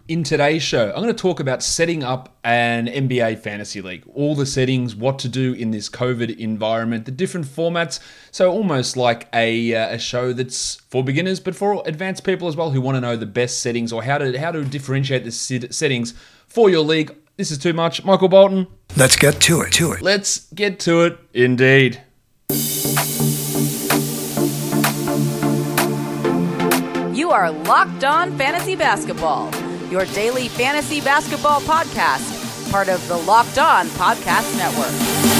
In today's show, I'm going to talk about setting up an NBA fantasy league, all the settings, what to do in this COVID environment, the different formats. So almost like a show that's for beginners, but for advanced people as well who want to know the best settings or how to differentiate the settings for your league. This is too much. Michael Bolton. Let's get to it. Let's get to it, indeed. You are Locked On Fantasy Basketball, your daily fantasy basketball podcast, part of the Locked On Podcast Network.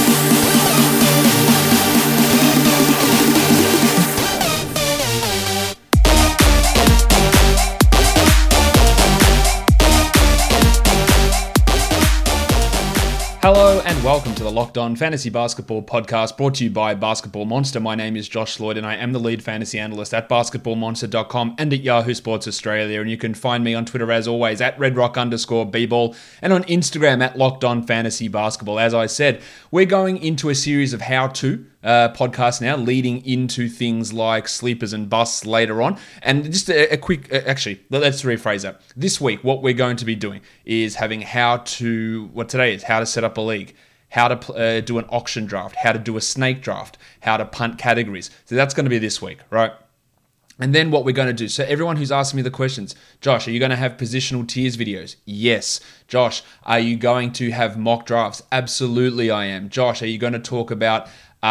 Hello and welcome to the Locked On Fantasy Basketball podcast brought to you by Basketball Monster. My name is Josh Lloyd and I am the lead fantasy analyst at basketballmonster.com and at Yahoo Sports Australia. And you can find me on Twitter as always at redrock_bball and on Instagram at Locked On Fantasy Basketball. As I said, we're going into a series of how-to podcast now, leading into things like sleepers and busts later on. And just a quick, actually, let's rephrase that. This week, what we're going to be doing is having what today is how to set up a league, how to do an auction draft, how to do a snake draft, how to punt categories. So that's going to be this week, right? And then what we're going to do, so everyone who's asking me the questions, Josh, are you going to have positional tiers videos? Yes. Josh, are you going to have mock drafts? Absolutely I am. Josh, are you going to talk about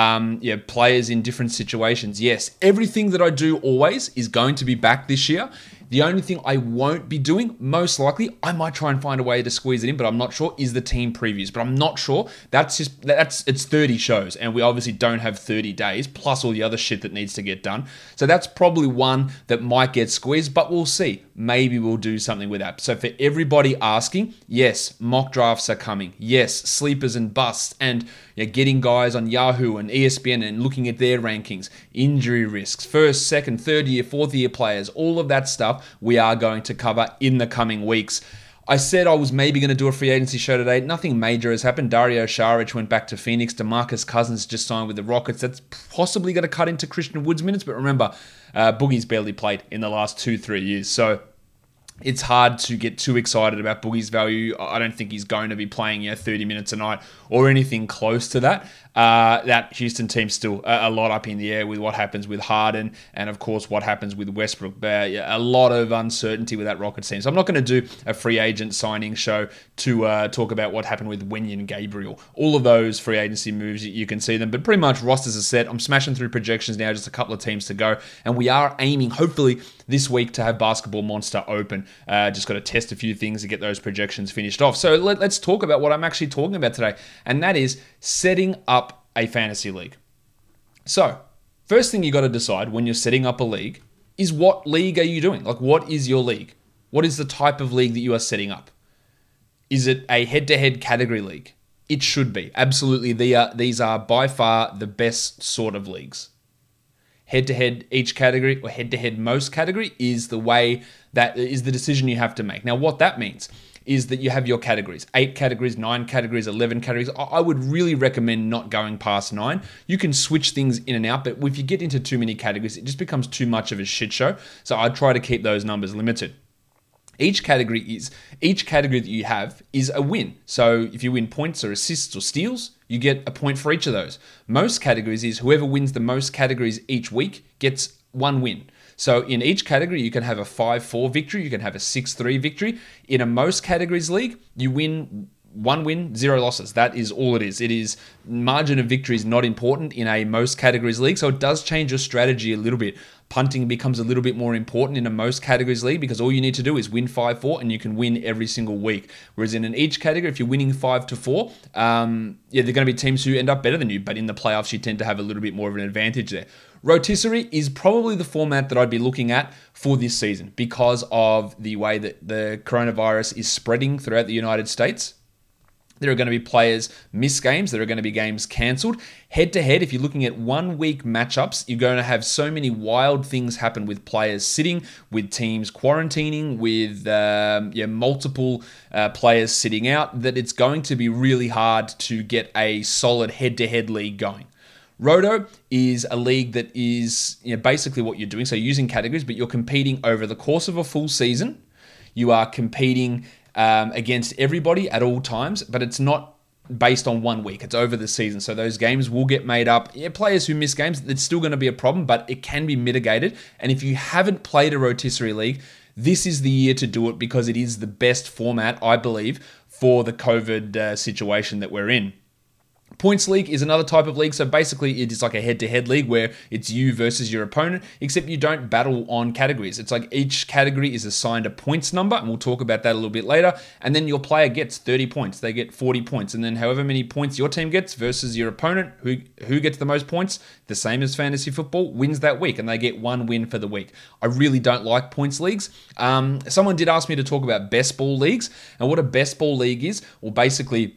players in different situations? Yes. Everything that I do always is going to be back this year. The only thing I won't be doing, most likely, I might try and find a way to squeeze it in, but I'm not sure, is the team previews. But I'm not sure. It's 30 shows, and we obviously don't have 30 days, plus all the other shit that needs to get done. So that's probably one that might get squeezed, but we'll see. Maybe we'll do something with that. So for everybody asking, yes, mock drafts are coming. Yes, sleepers and busts, and getting guys on Yahoo and ESPN and looking at their rankings, injury risks, first, second, third year, fourth year players, all of that stuff we are going to cover in the coming weeks. I said I was maybe going to do a free agency show today. Nothing major has happened. Dario Saric went back to Phoenix. DeMarcus Cousins just signed with the Rockets. That's possibly going to cut into Christian Wood's minutes, but remember, Boogie's barely played in the last 2-3 years. So it's hard to get too excited about Boogie's value. I don't think he's going to be playing 30 minutes a night or anything close to that. That Houston team's still a lot up in the air with what happens with Harden and, of course, what happens with Westbrook. A lot of uncertainty with that Rockets team. So I'm not going to do a free agent signing show to talk about what happened with Wenyen Gabriel. All of those free agency moves, you can see them. But pretty much rosters are set. I'm smashing through projections now, just a couple of teams to go. And we are aiming, hopefully, this week to have Basketball Monster open. Just got to test a few things to get those projections finished off. So let's talk about what I'm actually talking about today. And that is setting up a fantasy league. So, first thing you got to decide when you're setting up a league is what league are you doing? Like, what is your league? What is the type of league that you are setting up? Is it a head-to-head category league? It should be. Absolutely. These are by far the best sort of leagues. Head-to-head each category or head-to-head most category is the decision you have to make. Now, what that means is that you have your categories, 8 categories, 9 categories, 11 categories. I would really recommend not going past 9. You can switch things in and out, but if you get into too many categories, it just becomes too much of a shit show. So I'd try to keep those numbers limited. Each category that you have is a win. So if you win points or assists or steals, you get a point for each of those. Most categories is whoever wins the most categories each week gets 1 win. So in each category, you can have a 5-4 victory. You can have a 6-3 victory. In a most categories league, you win 1 win, 0 losses. That is all it is. It is margin of victory is not important in a most categories league. So it does change your strategy a little bit. Punting becomes a little bit more important in a most categories league because all you need to do is win 5-4 and you can win every single week. Whereas in each category, if you're winning 5-4, they're going to be teams who end up better than you. But in the playoffs, you tend to have a little bit more of an advantage there. Rotisserie is probably the format that I'd be looking at for this season because of the way that the coronavirus is spreading throughout the United States. There are going to be players miss games. There are going to be games cancelled. Head-to-head, if you're looking at 1 week matchups, you're going to have so many wild things happen with players sitting, with teams quarantining, with multiple players sitting out, that it's going to be really hard to get a solid head-to-head league going. Roto is a league that is basically what you're doing. So using categories, but you're competing over the course of a full season. You are competing against everybody at all times, but it's not based on 1 week. It's over the season. So those games will get made up. Yeah, players who miss games, it's still going to be a problem, but it can be mitigated. And if you haven't played a rotisserie league, this is the year to do it because it is the best format, I believe, for the COVID situation that we're in. Points league is another type of league. So basically it is like a head-to-head league where it's you versus your opponent, except you don't battle on categories. It's like each category is assigned a points number, and we'll talk about that a little bit later. And then your player gets 30 points. They get 40 points. And then however many points your team gets versus your opponent, who gets the most points, the same as fantasy football, wins that week. And they get 1 win for the week. I really don't like points leagues. Someone did ask me to talk about best ball leagues. And what a best ball league is, well, basically,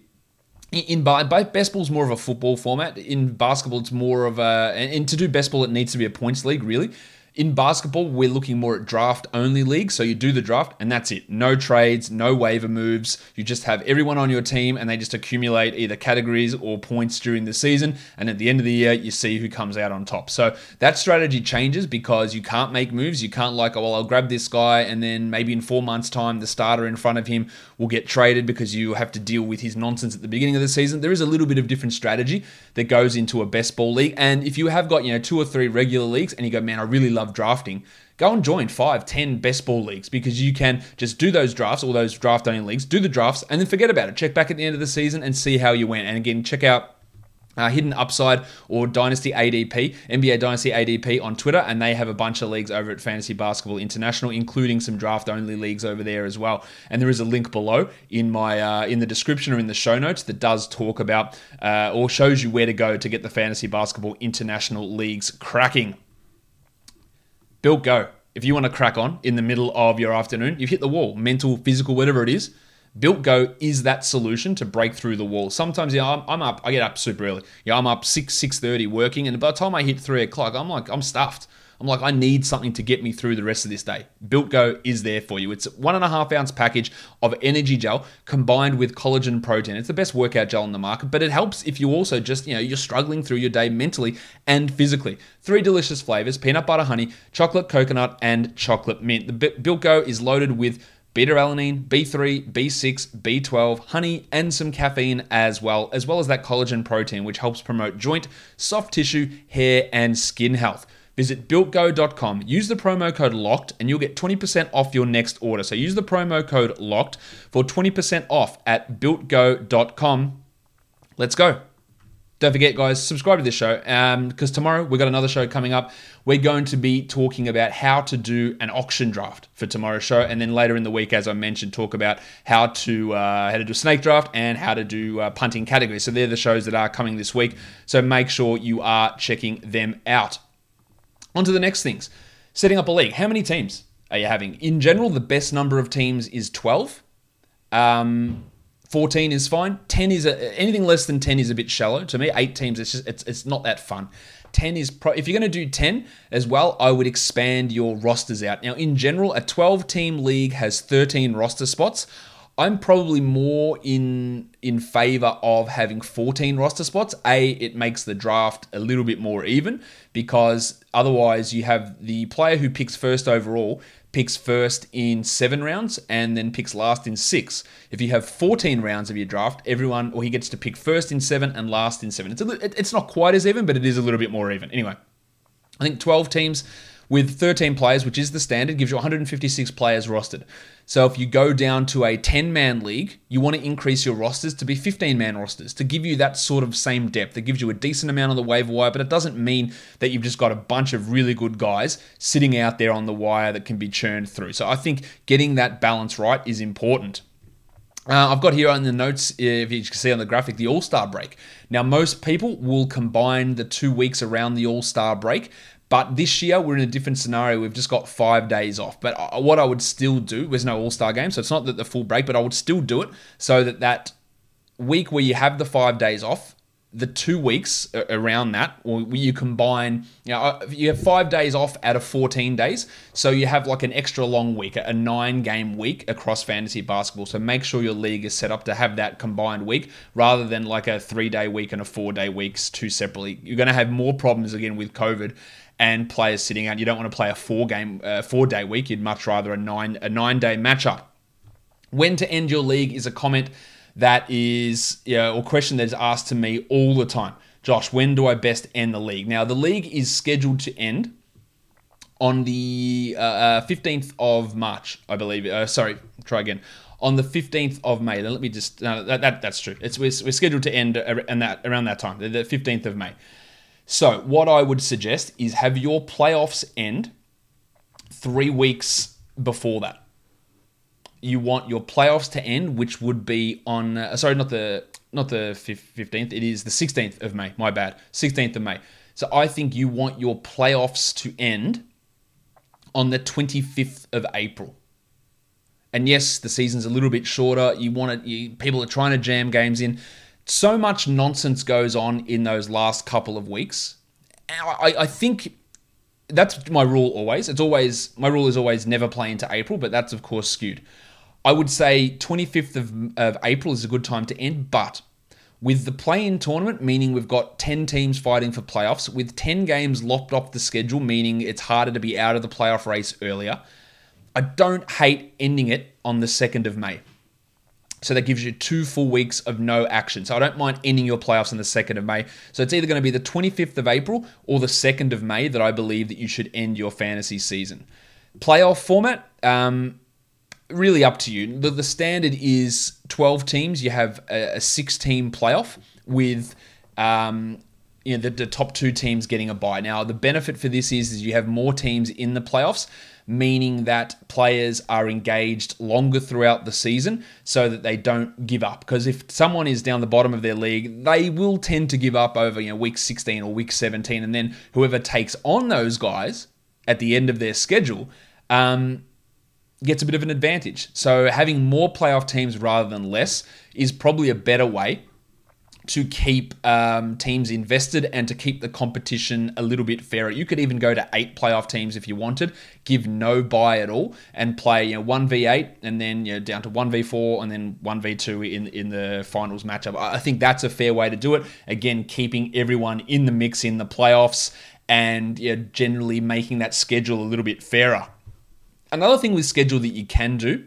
best ball is more of a football format. In basketball, it's more of and to do best ball, it needs to be a points league, really. In basketball, we're looking more at draft-only leagues. So you do the draft, and that's it. No trades, no waiver moves. You just have everyone on your team, and they just accumulate either categories or points during the season. And at the end of the year, you see who comes out on top. So that strategy changes because you can't make moves. You can't I'll grab this guy, and then maybe in 4 months' time, the starter in front of him will get traded because you have to deal with his nonsense at the beginning of the season. There is a little bit of different strategy that goes into a best ball league. And if you have got 2 or 3 regular leagues, and you go, man, I really love drafting, go and join 5, 10 best ball leagues because you can just do those drafts, all those draft only leagues, do the drafts and then forget about it. Check back at the end of the season and see how you went. And again, check out Hidden Upside or Dynasty ADP, NBA Dynasty ADP on Twitter, and they have a bunch of leagues over at Fantasy Basketball International, including some draft-only leagues over there as well. And there is a link below in my in the description or in the show notes that does talk about or shows you where to go to get the Fantasy Basketball International leagues cracking. Built Go. If you want to crack on in the middle of your afternoon, you've hit the wall, mental, physical, whatever it is, Built Go is that solution to break through the wall. Sometimes, I'm up, I get up super early. I'm up 6:30 working, and by the time I hit 3 o'clock, I'm stuffed. I'm like, I need something to get me through the rest of this day. Built Go is there for you. It's a 1.5 ounce package of energy gel combined with collagen protein. It's the best workout gel on the market, but it helps if you also just, you're struggling through your day mentally and physically. 3 delicious flavors: peanut butter honey, chocolate coconut, and chocolate mint. The Built Go is loaded with beta-alanine, B3, B6, B12, honey, and some caffeine as well as that collagen protein, which helps promote joint, soft tissue, hair, and skin health. Visit BuiltGo.com, use the promo code LOCKED, and you'll get 20% off your next order. So use the promo code LOCKED for 20% off at BuiltGo.com. Let's go. Don't forget, guys, subscribe to this show because tomorrow we've got another show coming up. We're going to be talking about how to do an auction draft for tomorrow's show, and then later in the week, as I mentioned, talk about how to do a snake draft and how to do punting categories. So they're the shows that are coming this week. So make sure you are checking them out. On to the next things. Setting up a league. How many teams are you having? In general, the best number of teams is 12. 14 is fine. 10 is anything less than 10 is a bit shallow to me. 8 teams, it's not that fun. 10 is if you're going to do 10 as well, I would expand your rosters out. Now, in general, a 12-team league has 13 roster spots. I'm probably more in favor of having 14 roster spots. It makes the draft a little bit more even because otherwise you have the player who picks first overall picks first in 7 rounds and then picks last in 6. If you have 14 rounds of your draft, he gets to pick first in 7 and last in 7. It's not quite as even, but it is a little bit more even. Anyway, I think 12 teams with 13 players, which is the standard, gives you 156 players rostered. So if you go down to a 10-man league, you want to increase your rosters to be 15-man rosters to give you that sort of same depth. It gives you a decent amount on the waiver wire, but it doesn't mean that you've just got a bunch of really good guys sitting out there on the wire that can be churned through. So I think getting that balance right is important. I've got here on the notes, if you can see on the graphic, the All-Star break. Now, most people will combine the 2 weeks around the All-Star break, but this year, we're in a different scenario. We've just got 5 days off. But what I would still do, there's no All-Star game, so it's not that the full break, but I would still do it so that week where you have the 5 days off, the 2 weeks around that, or you combine, you have 5 days off out of 14 days. So you have like an extra long week, a 9-game week across fantasy basketball. So make sure your league is set up to have that combined week rather than like a 3-day week and a 4-day weeks two separately. You're going to have more problems again with COVID and players sitting out. You don't want to play a 4-day week. You'd much rather a 9-day matchup. When to end your league is a comment that is, or question that is asked to me all the time. Josh, when do I best end the league? Now, the league is scheduled to end on the 15th of March, I believe. On the 15th of May. Then let me just, that's true. We're scheduled to end around that time, the 15th of May. So what I would suggest is have your playoffs end 3 weeks before that. You want your playoffs to end, which would be on, not the 15th, it is the 16th of May, my bad, 16th of May. So I think you want your playoffs to end on the 25th of April. And yes, the season's a little bit shorter. People are trying to jam games in. So much nonsense goes on in those last couple of weeks. I think that's my rule always. My rule is always never play into April, but that's of course skewed. I would say 25th of April is a good time to end, but with the play-in tournament, meaning we've got 10 teams fighting for playoffs, with 10 games lopped off the schedule, meaning it's harder to be out of the playoff race earlier, I don't hate ending it on the 2nd of May. So that gives you 2 full weeks of no action. So I don't mind ending your playoffs on the 2nd of May. So it's either going to be the 25th of April or the 2nd of May that I believe that you should end your fantasy season. Playoff format, really up to you. The standard is 12 teams. You have a 6-team playoff with the top 2 teams getting a bye. Now, the benefit for this is you have more teams in the playoffs, meaning that players are engaged longer throughout the season so that they don't give up. Because if someone is down the bottom of their league, they will tend to give up over week 16 or week 17, and then whoever takes on those guys at the end of their schedule gets a bit of an advantage. So having more playoff teams rather than less is probably a better way to keep teams invested and to keep the competition a little bit fairer. You could even go to 8 playoff teams if you wanted, give no bye at all, and play 1v8 and then down to 1v4 and then 1v2 in the finals matchup. I think that's a fair way to do it. Again, keeping everyone in the mix in the playoffs and generally making that schedule a little bit fairer. Another thing with schedule that you can do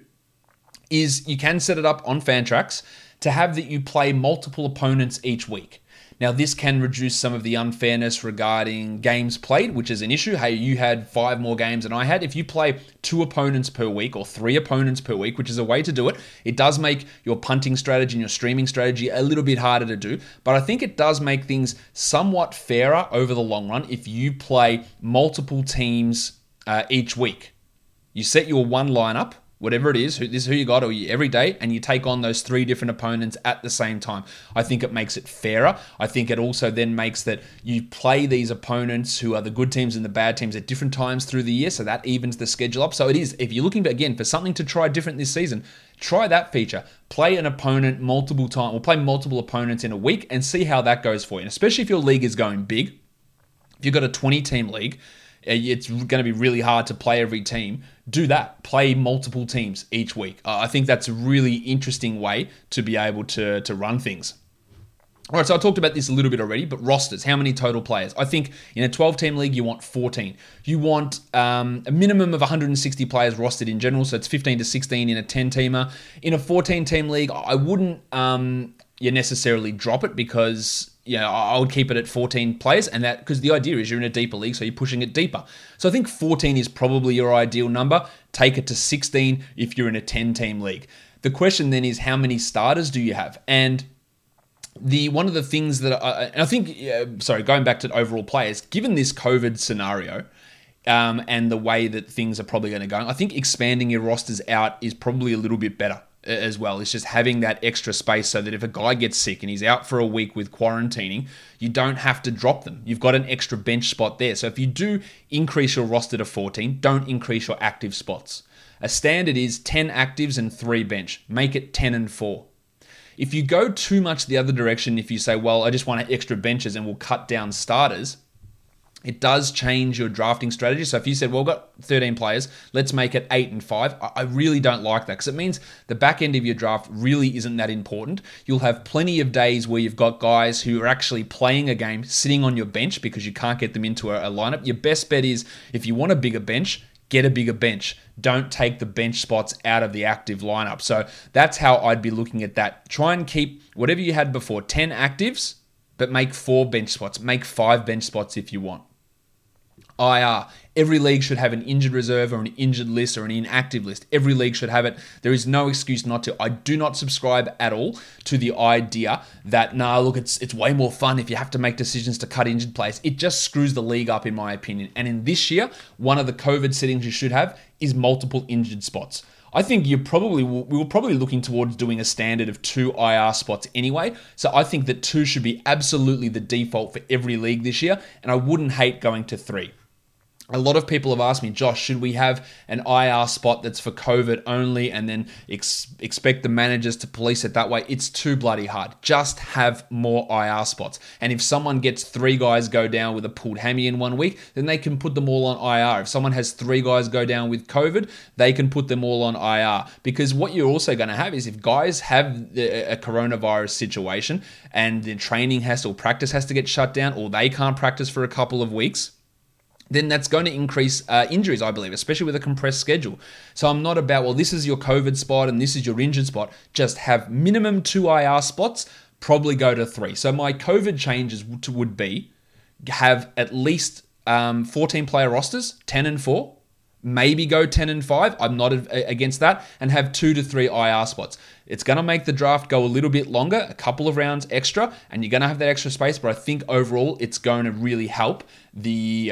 is you can set it up on Fantrax to have that you play multiple opponents each week. Now, this can reduce some of the unfairness regarding games played, which is an issue. Hey, you had 5 more games than I had. If you play 2 opponents per week or 3 opponents per week, which is a way to do it, it does make your punting strategy and your streaming strategy a little bit harder to do. But I think it does make things somewhat fairer over the long run if you play multiple teams each week. You set your one lineup, whatever it is, this is who you got every day, and you take on those 3 different opponents at the same time. I think it makes it fairer. I think it also then makes that you play these opponents who are the good teams and the bad teams at different times through the year, so that evens the schedule up. So it is, if you're looking, again, for something to try different this season, try that feature. Play an opponent multiple times, or play multiple opponents in a week and see how that goes for you. And especially if your league is going big, if you've got a 20-team league, it's going to be really hard to play every team. Do that. Play multiple teams each week. I think that's a really interesting way to be able to run things. All right, so I talked about this a little bit already, but rosters, how many total players? I think in a 12-team league, you want 14. You want a minimum of 160 players rostered in general, so it's 15 to 16 in a 10-teamer. In a 14-team league, I wouldn't necessarily drop it because I would keep it at 14 players, and that because the idea is you're in a deeper league, so you're pushing it deeper. So I think 14 is probably your ideal number. Take it to 16 if you're in a 10-team league. The question then is, how many starters do you have? And one of the things that I think, going back to overall players, given this COVID scenario and the way that things are probably going to go, I think expanding your rosters out is probably a little bit better as well. It's just having that extra space so that if a guy gets sick and he's out for a week with quarantining, you don't have to drop them. You've got an extra bench spot there. So if you do increase your roster to 14, don't increase your active spots. A standard is 10 actives and 3 bench. Make it 10 and 4. If you go too much the other direction, if you say, well, I just want extra benches and we'll cut down starters, it does change your drafting strategy. So if you said, well, we've got 13 players, let's make it 8 and 5. I really don't like that because it means the back end of your draft really isn't that important. You'll have plenty of days where you've got guys who are actually playing a game sitting on your bench because you can't get them into a lineup. Your best bet is if you want a bigger bench, get a bigger bench. Don't take the bench spots out of the active lineup. So that's how I'd be looking at that. Try and keep whatever you had before, 10 actives, but make 4 bench spots. Make 5 bench spots if you want. IR. Every league should have an injured reserve or an injured list or an inactive list. Every league should have it. There is no excuse not to. I do not subscribe at all to the idea that, look, it's way more fun if you have to make decisions to cut injured players. It just screws the league up, in my opinion. And in this year, one of the COVID settings you should have is multiple injured spots. I think we were probably looking towards doing a standard of 2 IR spots anyway. So I think that 2 should be absolutely the default for every league this year. And I wouldn't hate going to 3. A lot of people have asked me, Josh, should we have an IR spot that's for COVID only and then expect the managers to police it that way? It's too bloody hard. Just have more IR spots. And if someone gets 3 guys go down with a pulled hammy in 1 week, then they can put them all on IR. If someone has 3 guys go down with COVID, they can put them all on IR. Because what you're also going to have is if guys have a coronavirus situation and the training or practice has to get shut down or they can't practice for a couple of weeks, then that's going to increase injuries, I believe, especially with a compressed schedule. So I'm not about, well, this is your COVID spot and this is your injured spot. Just have minimum 2 IR spots, probably go to 3. So my COVID changes would be have at least 14 player rosters, 10 and 4, maybe go 10 and 5. I'm not against that, and have 2 to 3 IR spots. It's going to make the draft go a little bit longer, a couple of rounds extra, and you're going to have that extra space. But I think overall, it's going to really help the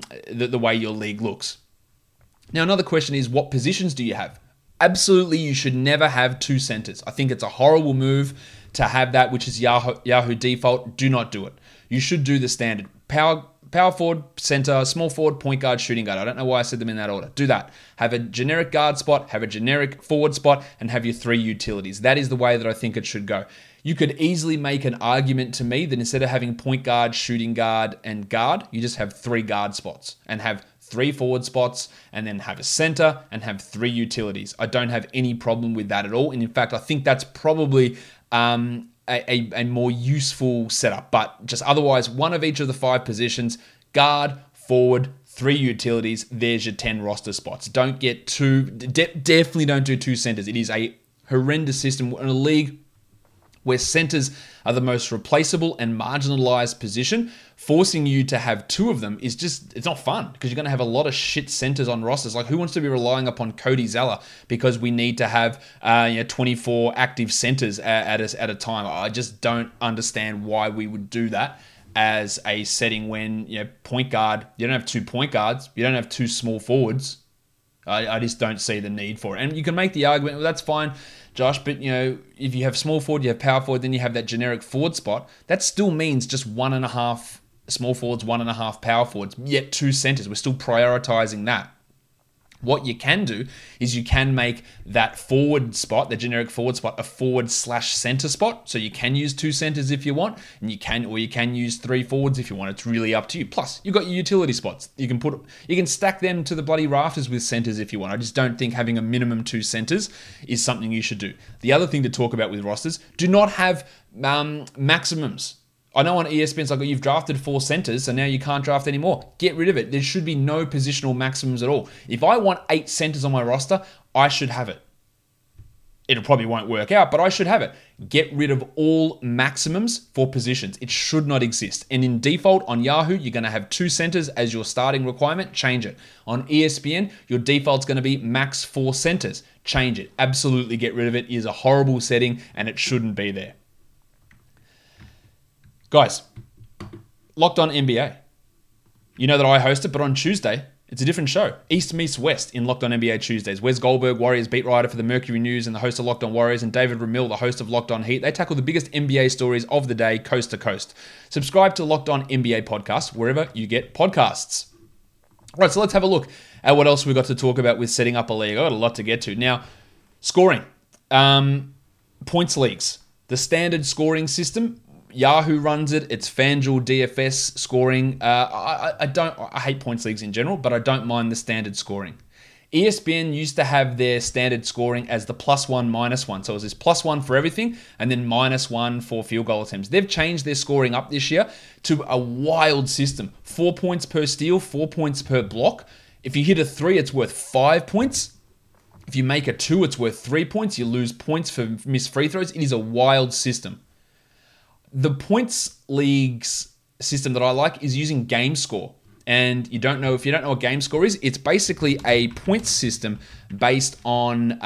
way your league looks. Now, another question is, what positions do you have? Absolutely, you should never have 2 centers. I think it's a horrible move to have that, which is Yahoo default. Do not do it. You should do the standard. Power forward, center, small forward, point guard, shooting guard. I don't know why I said them in that order. Do that. Have a generic guard spot, have a generic forward spot, and have your 3 utilities. That is the way that I think it should go. You could easily make an argument to me that instead of having point guard, shooting guard, and guard, you just have 3 guard spots and have 3 forward spots and then have a center and have 3 utilities. I don't have any problem with that at all. And in fact, I think that's probably a more useful setup. But just otherwise, 1 of each of the 5 positions, guard, forward, 3 utilities, there's your 10 roster spots. Don't get 2, definitely don't do 2 centers. It is a horrendous system in a league where centers are the most replaceable and marginalized position. Forcing you to have 2 of them is just, it's not fun because you're going to have a lot of shit centers on rosters. Like, who wants to be relying upon Cody Zeller because we need to have 24 active centers at a time? I just don't understand why we would do that as a setting when, point guard, you don't have 2 point guards, you don't have 2 small forwards. I just don't see the need for it. And you can make the argument, well, that's fine, Josh, but if you have small forward, you have power forward, then you have that generic forward spot. That still means just 1.5 small forwards, 1.5 power forwards, yet 2 centers. We're still prioritizing that. What you can do is you can make that forward spot, the generic forward spot, a forward/center spot. So you can use 2 centers if you want, and you can use 3 forwards if you want. It's really up to you. Plus, you've got your utility spots. You can stack them to the bloody rafters with centers if you want. I just don't think having a minimum 2 centers is something you should do. The other thing to talk about with rosters, do not have maximums. I know on ESPN it's like, you've drafted 4 centers, so now you can't draft anymore. Get rid of it. There should be no positional maximums at all. If I want 8 centers on my roster, I should have it. It probably won't work out, but I should have it. Get rid of all maximums for positions. It should not exist. And in default on Yahoo, you're going to have 2 centers as your starting requirement. Change it. On ESPN, your default's going to be max 4 centers. Change it. Absolutely get rid of it. It is a horrible setting and it shouldn't be there. Guys, Locked On NBA. You know that I host it, but on Tuesday, it's a different show. East meets West in Locked On NBA Tuesdays. Wes Goldberg, Warriors beat writer for the Mercury News and the host of Locked On Warriors, and David Ramil, the host of Locked On Heat. They tackle the biggest NBA stories of the day, coast to coast. Subscribe to Locked On NBA Podcast wherever you get podcasts. All right, so let's have a look at what else we've got to talk about with setting up a league. I've got a lot to get to. Now, scoring. Points leagues. The standard scoring system, Yahoo runs it. It's FanDuel DFS scoring. I hate points leagues in general, but I don't mind the standard scoring. ESPN used to have their standard scoring as the +1, -1. So it was this +1 for everything and then -1 for field goal attempts. They've changed their scoring up this year to a wild system. 4 points per steal, 4 points per block. If you hit a 3, it's worth 5 points. If you make a 2, it's worth 3 points. You lose points for missed free throws. It is a wild system. The points leagues system that I like is using game score. And if you don't know what game score is, it's basically a points system based on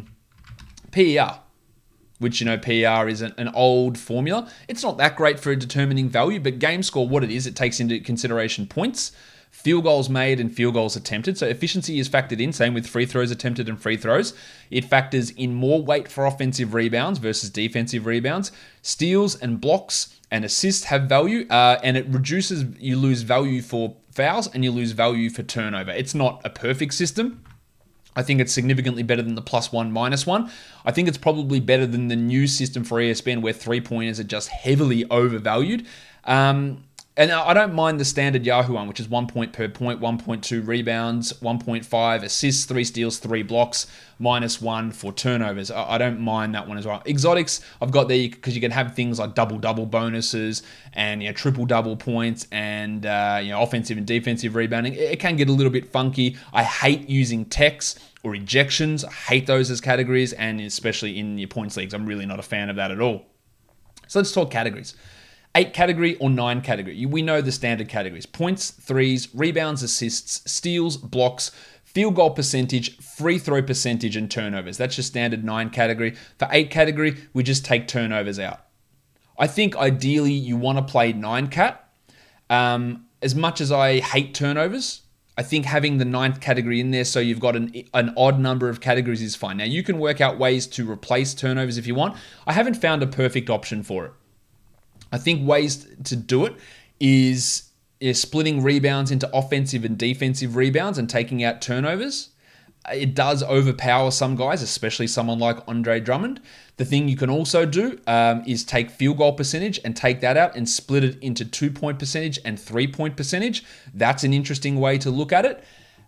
PER, which, PER is an old formula. It's not that great for determining value, but game score, what it is, it takes into consideration points, field goals made and field goals attempted. So efficiency is factored in, same with free throws attempted and free throws. It factors in more weight for offensive rebounds versus defensive rebounds. Steals and blocks and assists have value, and it reduces, you lose value for fouls and you lose value for turnover. It's not a perfect system. I think it's significantly better than the +1, -1. I think it's probably better than the new system for ESPN where 3-pointers are just heavily overvalued. And I don't mind the standard Yahoo one, which is 1 point per point, 1.2 rebounds, 1.5 assists, 3 steals, 3 blocks, -1 for turnovers. I don't mind that one as well. Exotics, I've got there because you can have things like double-double bonuses and triple-double points and offensive and defensive rebounding. It can get a little bit funky. I hate using techs or ejections. I hate those as categories, and especially in your points leagues, I'm really not a fan of that at all. So let's talk categories. 8 category or 9 category. We know the standard categories: points, threes, rebounds, assists, steals, blocks, field goal percentage, free throw percentage, and turnovers. That's your standard 9 category. For 8 category, we just take turnovers out. I think ideally you want to play 9 cat. As much as I hate turnovers, I think having the 9th category in there so you've got an odd number of categories is fine. Now, you can work out ways to replace turnovers if you want. I haven't found a perfect option for it. I think ways to do it is splitting rebounds into offensive and defensive rebounds and taking out turnovers. It does overpower some guys, especially someone like Andre Drummond. The thing you can also do is take field goal percentage and take that out and split it into 2-point percentage and 3-point percentage. That's an interesting way to look at it.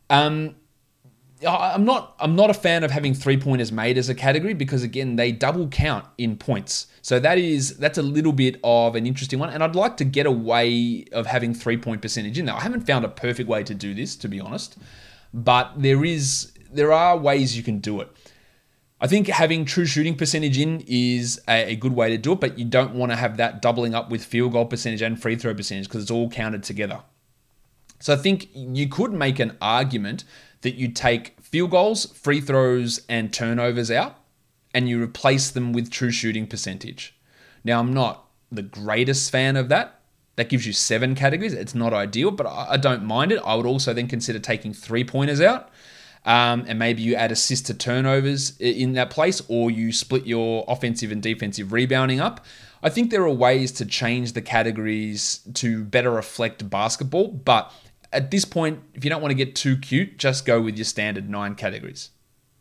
I'm not a fan of having 3-pointers made as a category because, again, they double count in points. So that's a little bit of an interesting one. And I'd like to get a way of having 3-point percentage in there. I haven't found a perfect way to do this, to be honest. But there are ways you can do it. I think having true shooting percentage in is a good way to do it, but you don't want to have that doubling up with field goal percentage and free throw percentage because it's all counted together. So I think you could make an argument that you take field goals, free throws, and turnovers out, and you replace them with true shooting percentage. Now, I'm not the greatest fan of that. That gives you 7 categories. It's not ideal, but I don't mind it. I would also then consider taking 3-pointers out, and maybe you add assist to turnovers in that place, or you split your offensive and defensive rebounding up. I think there are ways to change the categories to better reflect basketball, but at this point, if you don't want to get too cute, just go with your standard 9 categories.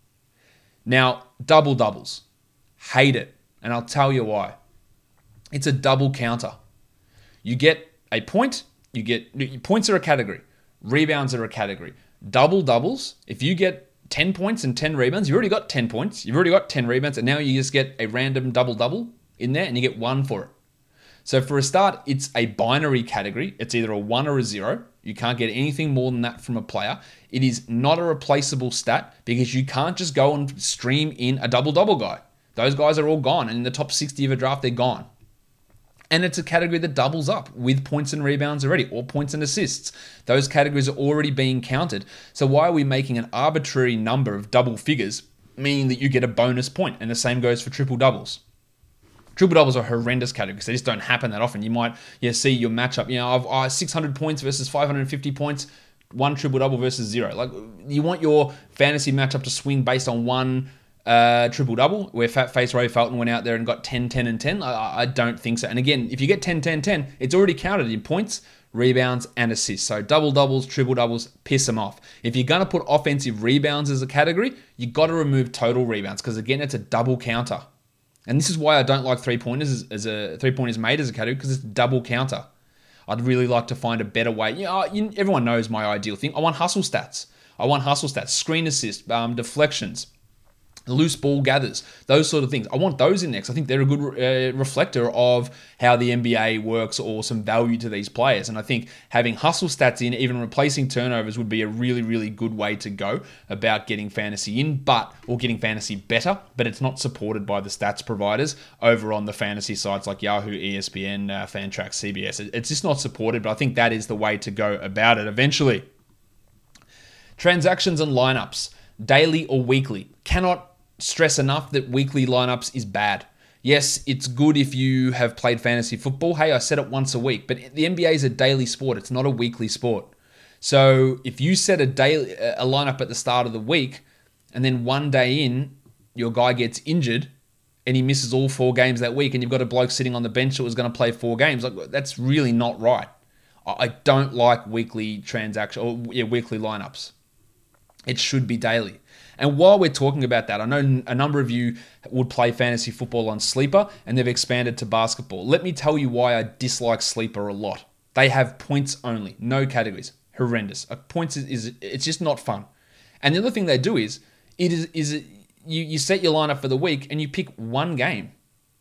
Now, double doubles. Hate it. And I'll tell you why. It's a double counter. You get a point. Points are a category. Rebounds are a category. Double doubles, if you get 10 points and 10 rebounds, you've already got 10 points. You've already got 10 rebounds. And now you just get a random double double in there and you get 1 for it. So for a start, it's a binary category. It's either a 1 or a 0. You can't get anything more than that from a player. It is not a replaceable stat because you can't just go and stream in a double-double guy. Those guys are all gone, and in the top 60 of a draft, they're gone. And it's a category that doubles up with points and rebounds already, or points and assists. Those categories are already being counted. So why are we making an arbitrary number of double figures, meaning that you get a bonus point? And the same goes for triple doubles. Triple doubles are horrendous categories. They just don't happen that often. You might see your matchup. I've 600 points versus 550 points, 1 triple double versus 0. Like, you want your fantasy matchup to swing based on 1 triple double, where Fat Face Ray Felton went out there and got 10, 10, and 10. I don't think so. And again, if you get 10, 10, 10, it's already counted in points, rebounds, and assists. So double doubles, triple doubles, piss them off. If you're going to put offensive rebounds as a category, you got to remove total rebounds because, again, it's a double counter. And this is why I don't like three-pointers as a three-pointers made as a category, because it's double counter. I'd really like to find a better way. Everyone knows my ideal thing. I want hustle stats. Screen assist, deflections, loose ball gathers, those sort of things. I want those in next. I think they're a good reflector of how the NBA works or some value to these players. And I think having hustle stats in, even replacing turnovers, would be a really, really good way to go about getting fantasy in, or getting fantasy better, but it's not supported by the stats providers over on the fantasy sites like Yahoo, ESPN, Fantrax, CBS. It's just not supported, but I think that is the way to go about it eventually. Transactions and lineups, daily or weekly. Cannot stress enough that weekly lineups is bad. Yes, it's good if you have played fantasy football. Hey, I said it once a week, but the NBA is a daily sport. It's not a weekly sport. So if you set a lineup at the start of the week, and then one day in, your guy gets injured and he misses all 4 games that week, and you've got a bloke sitting on the bench that was going to play 4 games, that's really not right. I don't like weekly weekly lineups. It should be daily. And while we're talking about that, I know a number of you would play fantasy football on Sleeper, and they've expanded to basketball. Let me tell you why I dislike Sleeper a lot. They have points only, no categories. Horrendous. Points it's just not fun. And the other thing they do is you set your lineup for the week and you pick one game.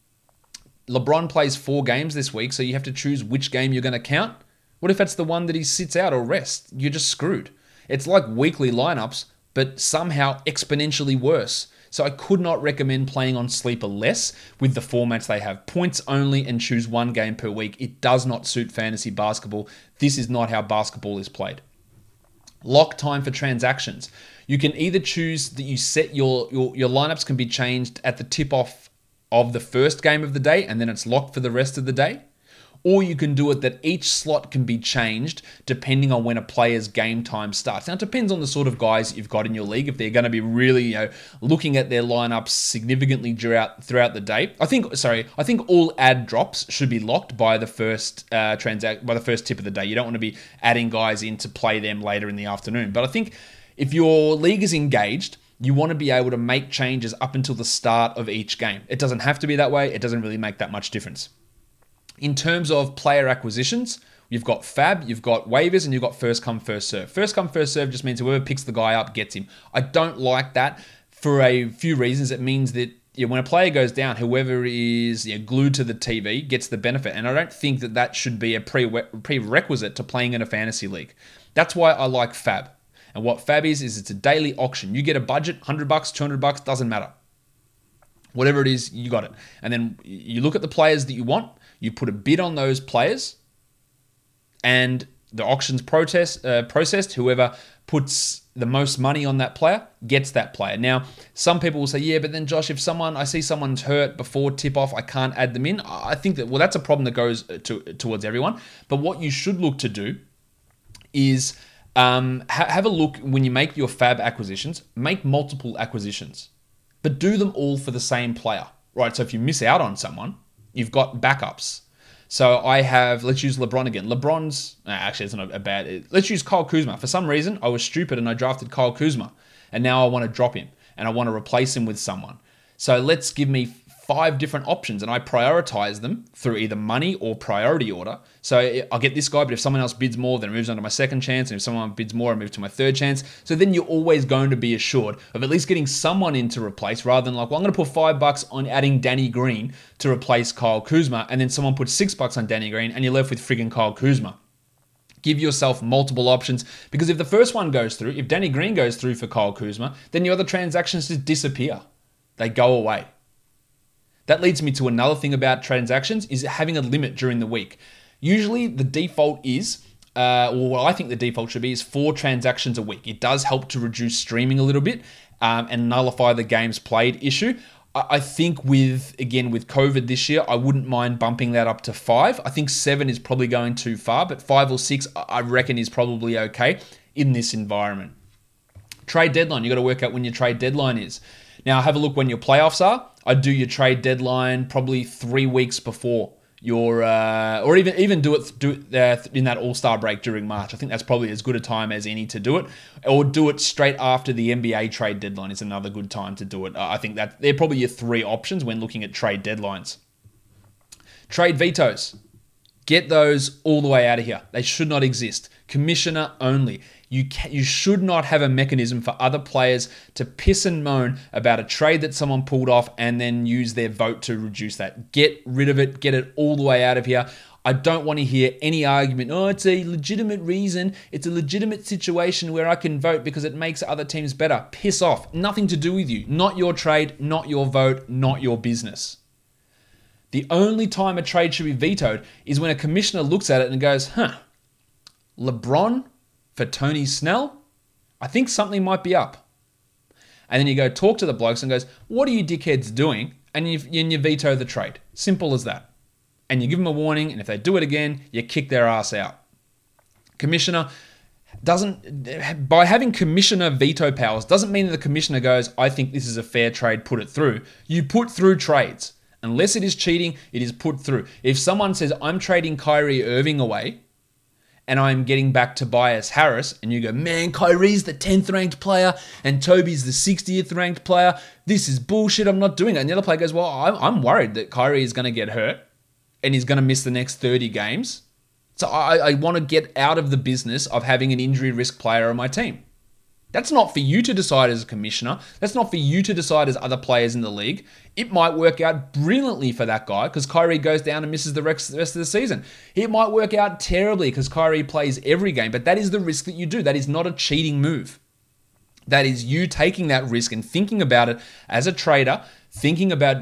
LeBron plays 4 games this week, so you have to choose which game you're going to count. What if that's the one that he sits out or rests? You're just screwed. It's like weekly lineups, but somehow exponentially worse. So I could not recommend playing on Sleeper less with the formats they have. Points only and choose 1 game per week. It does not suit fantasy basketball. This is not how basketball is played. Lock time for transactions. You can either choose that you set your lineups can be changed at the tip-off of the first game of the day, and then it's locked for the rest of the day. Or you can do it that each slot can be changed depending on when a player's game time starts. Now, it depends on the sort of guys you've got in your league, if they're going to be really looking at their lineups significantly throughout the day. I think all ad drops should be locked by the first by the first tip of the day. You don't want to be adding guys in to play them later in the afternoon. But I think if your league is engaged, you want to be able to make changes up until the start of each game. It doesn't have to be that way. It doesn't really make that much difference. In terms of player acquisitions, you've got fab, you've got waivers, and you've got first come, first serve. First come, first serve just means whoever picks the guy up gets him. I don't like that for a few reasons. It means that when a player goes down, whoever is glued to the TV gets the benefit. And I don't think that should be a prerequisite to playing in a fantasy league. That's why I like fab. And what fab is it's a daily auction. You get a budget, $100, $200, doesn't matter. Whatever it is, you got it. And then you look at the players that you want, you put a bid on those players, and the auction's processed. Whoever puts the most money on that player gets that player. Now, some people will say, yeah, but then Josh, if I see someone's hurt before tip-off, I can't add them in. I think that's a problem that goes towards everyone. But what you should look to do is have a look when you make your fab acquisitions, make multiple acquisitions, but do them all for the same player, right? So if you miss out on someone, you've got backups. So let's use LeBron again. Actually, it's not a bad, let's use Kyle Kuzma. For some reason, I was stupid and I drafted Kyle Kuzma. And now I want to drop him and I want to replace him with someone. So let's give me 5 different options and I prioritize them through either money or priority order. So I'll get this guy, but if someone else bids more, then it moves on to my second chance. And if someone bids more, I move to my third chance. So then you're always going to be assured of at least getting someone in to replace, rather than I'm going to put $5 on adding Danny Green to replace Kyle Kuzma. And then someone puts $6 on Danny Green and you're left with friggin' Kyle Kuzma. Give yourself multiple options, because if the first one goes through, if Danny Green goes through for Kyle Kuzma, then your other transactions just disappear. They go away. That leads me to another thing about transactions, is having a limit during the week. Usually the default is, or what I think the default should be, is 4 transactions a week. It does help to reduce streaming a little bit and nullify the games played issue. I think with COVID this year, I wouldn't mind bumping that up to 5. I think 7 is probably going too far, but 5 or 6 I reckon is probably okay in this environment. Trade deadline, you got to work out when your trade deadline is. Now have a look when your playoffs are. I'd do your trade deadline probably 3 weeks before. or even do it in that All-Star break during March. I think that's probably as good a time as any to do it, or do it straight after the NBA trade deadline is another good time to do it. I think that they're probably your three options when looking at trade deadlines. Trade vetoes. Get those all the way out of here. They should not exist. Commissioner only. You should not have a mechanism for other players to piss and moan about a trade that someone pulled off and then use their vote to reduce that. Get rid of it. Get it all the way out of here. I don't want to hear any argument. Oh, it's a legitimate reason. It's a legitimate situation where I can vote because it makes other teams better. Piss off. Nothing to do with you. Not your trade, not your vote, not your business. The only time a trade should be vetoed is when a commissioner looks at it and goes, LeBron for Tony Snell? I think something might be up. And then you go talk to the blokes and goes, what are you dickheads doing? And you veto the trade. Simple as that. And you give them a warning, and if they do it again, you kick their ass out. Commissioner by having commissioner veto powers, doesn't mean that the commissioner goes, I think this is a fair trade, put it through. You put through trades. Unless it is cheating, it is put through. If someone says, I'm trading Kyrie Irving away, and I'm getting back Tobias Harris, and you go, man, Kyrie's the 10th ranked player, and Toby's the 60th ranked player. This is bullshit. I'm not doing it. And the other player goes, well, I'm worried that Kyrie is going to get hurt, and he's going to miss the next 30 games. So I want to get out of the business of having an injury risk player on my team. That's not for you to decide as a commissioner. That's not for you to decide as other players in the league. It might work out brilliantly for that guy because Kyrie goes down and misses the rest of the season. It might work out terribly because Kyrie plays every game, but that is the risk that you do. That is not a cheating move. That is you taking that risk and thinking about it as a trader, thinking about,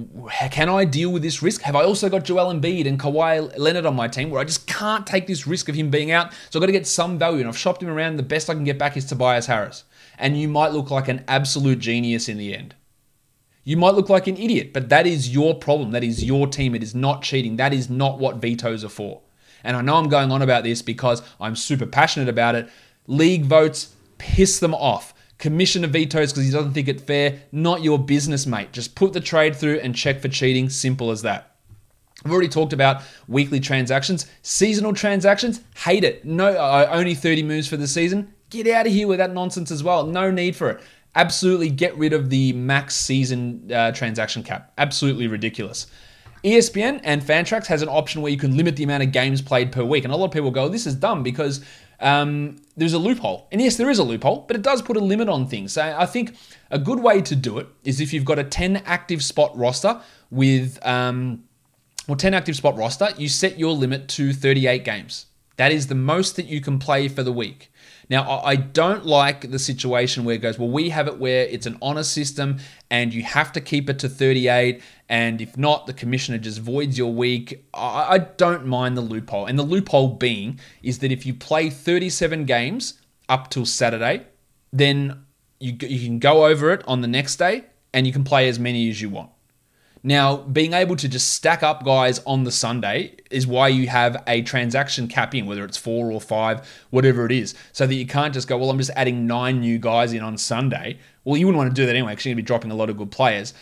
can I deal with this risk? Have I also got Joel Embiid and Kawhi Leonard on my team where I just can't take this risk of him being out? So I've got to get some value, and I've shopped him around. The best I can get back is Tobias Harris. And you might look like an absolute genius in the end. You might look like an idiot, but that is your problem. That is your team. It is not cheating. That is not what vetoes are for. And I know I'm going on about this because I'm super passionate about it. League votes, piss them off. Commissioner vetoes because he doesn't think it fair. Not your business, mate. Just put the trade through and check for cheating. Simple as that. I've already talked about weekly transactions. Seasonal transactions, hate it. No, only 30 moves for the season. Get out of here with that nonsense as well. No need for it. Absolutely get rid of the max season transaction cap. Absolutely ridiculous. ESPN and Fantrax has an option where you can limit the amount of games played per week. And a lot of people go, this is dumb because there's a loophole. And yes, there is a loophole, but it does put a limit on things. So I think a good way to do it is if you've got a 10 active spot roster with, 10 active spot roster, you set your limit to 38 games. That is the most that you can play for the week. Now, I don't like the situation where it goes, well, we have it where it's an honor system and you have to keep it to 38. And if not, the commissioner just voids your week. I don't mind the loophole. And the loophole being is that if you play 37 games up till Saturday, then you can go over it on the next day and you can play as many as you want. Now, being able to just stack up guys on the Sunday is why you have a transaction cap in, whether it's 4 or 5, whatever it is, so that you can't just go, well, I'm just adding 9 new guys in on Sunday. Well, you wouldn't want to do that anyway because you're going to be dropping a lot of good players.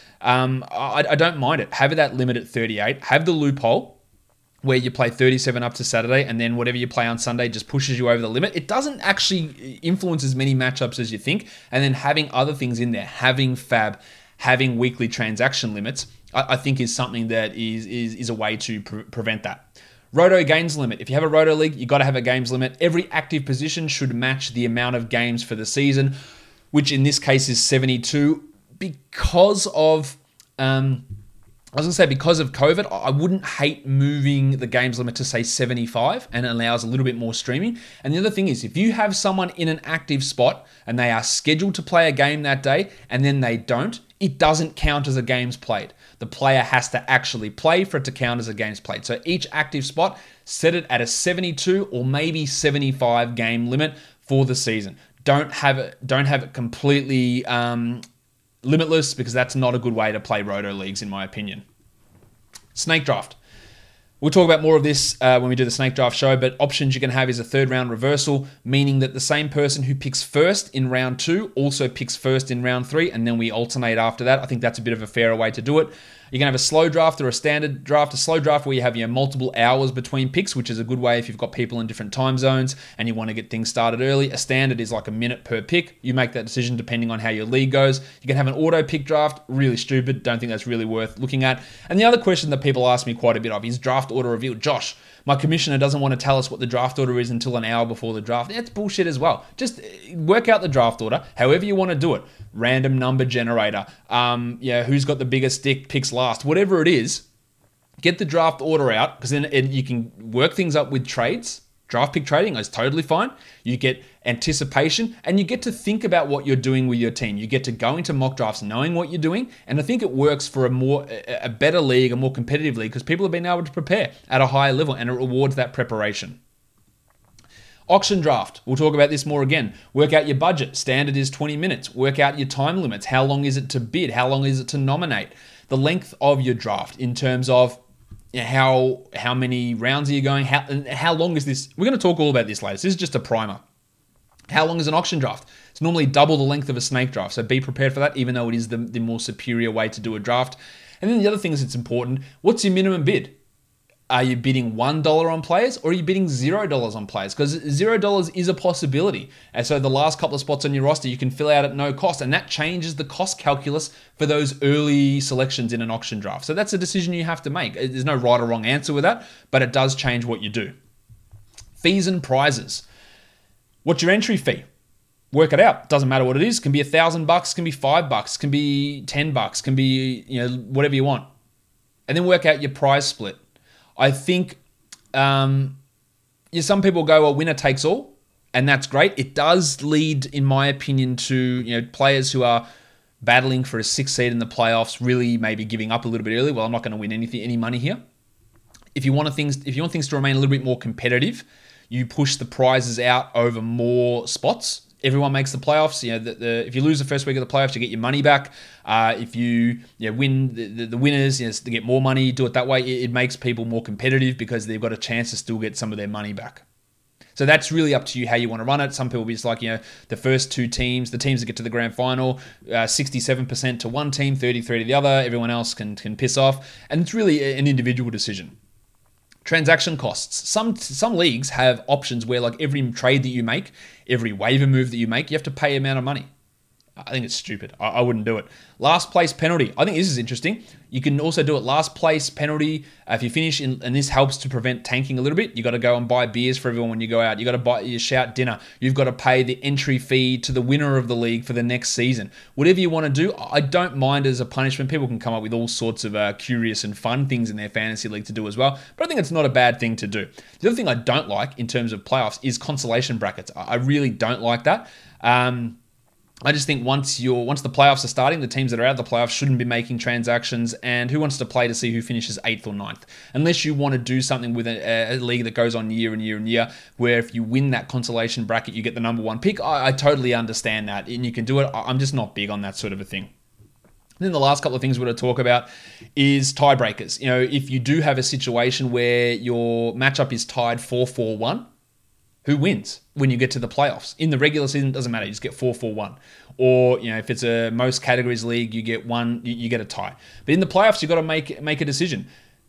I don't mind it. Have that limit at 38. Have the loophole where you play 37 up to Saturday and then whatever you play on Sunday just pushes you over the limit. It doesn't actually influence as many matchups as you think. And then having other things in there, having fab, having weekly transaction limits, I think is something that is a way to prevent that. Roto games limit. If you have a Roto league, you got to have a games limit. Every active position should match the amount of games for the season, which in this case is 72. Because of because of COVID, I wouldn't hate moving the games limit to say 75 and it allows a little bit more streaming. And the other thing is, if you have someone in an active spot and they are scheduled to play a game that day and then they don't, it doesn't count as a games played. The player has to actually play for it to count as a games played. So each active spot, set it at a 72 or maybe 75 game limit for the season. Don't have it completely limitless because that's not a good way to play Roto leagues in my opinion. Snake draft. We'll talk about more of this when we do the Snake Draft show, but options you can have is a third round reversal, meaning that the same person who picks first in round 2 also picks first in round 3, and then we alternate after that. I think that's a bit of a fairer way to do it. You can have a slow draft or a standard draft. A slow draft where you have multiple hours between picks, which is a good way if you've got people in different time zones and you want to get things started early. A standard is like a minute per pick. You make that decision depending on how your league goes. You can have an auto pick draft. Really stupid. Don't think that's really worth looking at. And the other question that people ask me quite a bit of is draft order reveal. Josh, my commissioner doesn't want to tell us what the draft order is until an hour before the draft. That's bullshit as well. Just work out the draft order however you want to do it. Random number generator. Who's got the biggest stick, picks last. Whatever it is, get the draft order out, because then you can work things up with trades. Draft pick trading is totally fine. You get anticipation, and you get to think about what you're doing with your team. You get to go into mock drafts knowing what you're doing, and I think it works for a better league, a more competitive league, because people have been able to prepare at a higher level, and it rewards that preparation. Auction draft. We'll talk about this more again. Work out your budget. Standard is 20 minutes. Work out your time limits. How long is it to bid? How long is it to nominate? The length of your draft in terms of how many rounds are you going? How long is this? We're going to talk all about this later. This is just a primer. How long is an auction draft? It's normally double the length of a snake draft, so be prepared for that, even though it is the more superior way to do a draft. And then the other thing that's important, what's your minimum bid? Are you bidding $1 on players, or are you bidding $0 on players? Because $0 is a possibility. And so the last couple of spots on your roster, you can fill out at no cost, and that changes the cost calculus for those early selections in an auction draft. So that's a decision you have to make. There's no right or wrong answer with that, but it does change what you do. Fees and prizes. What's your entry fee? Work it out. Doesn't matter what it is. It can be $1,000, can be $5, can be $10, can be whatever you want. And then work out your prize split. I think some people go, well, winner takes all, and that's great. It does lead, in my opinion, to players who are battling for a 6th seed in the playoffs, really maybe giving up a little bit early. Well, I'm not going to win any money here. If you want things to remain a little bit more competitive, you push the prizes out over more spots. Everyone makes the playoffs. If you lose the first week of the playoffs, you get your money back. If you win the winners, they get more money. Do it that way. It makes people more competitive because they've got a chance to still get some of their money back. So that's really up to you how you want to run it. Some people be just like, the first 2 teams, the teams that get to the grand final, 67% to one team, 33% to the other. Everyone else can piss off. And it's really an individual decision. Transaction costs. Some leagues have options where, like, every trade that you make, every waiver move that you make, you have to pay an amount of money. I think it's stupid. I wouldn't do it. Last place penalty. I think this is interesting. You can also do it last place penalty. If you finish, and this helps to prevent tanking a little bit. You got to go and buy beers for everyone when you go out. You got to buy your shout dinner. You've got to pay the entry fee to the winner of the league for the next season. Whatever you want to do, I don't mind as a punishment. People can come up with all sorts of curious and fun things in their fantasy league to do as well. But I think it's not a bad thing to do. The other thing I don't like in terms of playoffs is consolation brackets. I really don't like that. I just think once the playoffs are starting, the teams that are out of the playoffs shouldn't be making transactions, and who wants to play to see who finishes 8th or 9th? Unless you want to do something with a league that goes on year and year and year, where if you win that consolation bracket, you get the number 1 pick. I totally understand that, and you can do it. I'm just not big on that sort of a thing. And then the last couple of things we're going to talk about is tiebreakers. If you do have a situation where your matchup is tied 4-4-1, who wins when you get to the playoffs? In the regular season, it doesn't matter. You just get 4-4-1. Or, if it's a most categories league, you get you get a tie. But in the playoffs, you've got to make a decision.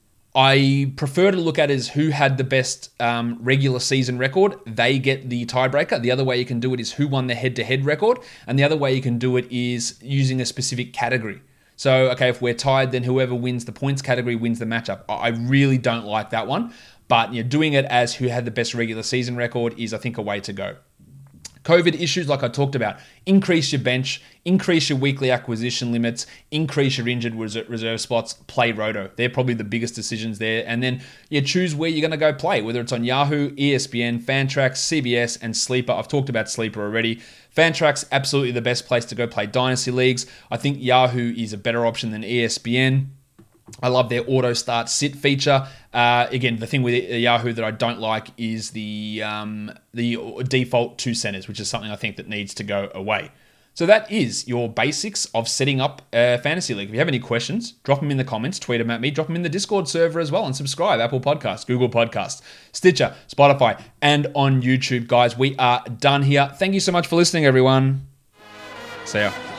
I prefer to look at it as who had the best regular season record. They get the tiebreaker. The other way you can do it is who won the head-to-head record. And the other way you can do it is using a specific category. So, okay, if we're tied, then whoever wins the points category wins the matchup. I really don't like that one. But doing it as who had the best regular season record is, I think, a way to go. COVID issues, like I talked about, increase your bench, increase your weekly acquisition limits, increase your injured reserve spots, play Roto. They're probably the biggest decisions there. And then you choose where you're going to go play, whether it's on Yahoo, ESPN, Fantrax, CBS, and Sleeper. I've talked about Sleeper already. Fantrax, absolutely the best place to go play Dynasty Leagues. I think Yahoo is a better option than ESPN. I love their auto start sit feature. Again, the thing with Yahoo that I don't like is the default 2 centers, which is something I think that needs to go away. So that is your basics of setting up a fantasy league. If you have any questions, drop them in the comments, tweet them at me, drop them in the Discord server as well, and subscribe. Apple Podcasts, Google Podcasts, Stitcher, Spotify, and on YouTube. Guys, we are done here. Thank you so much for listening, everyone. See ya.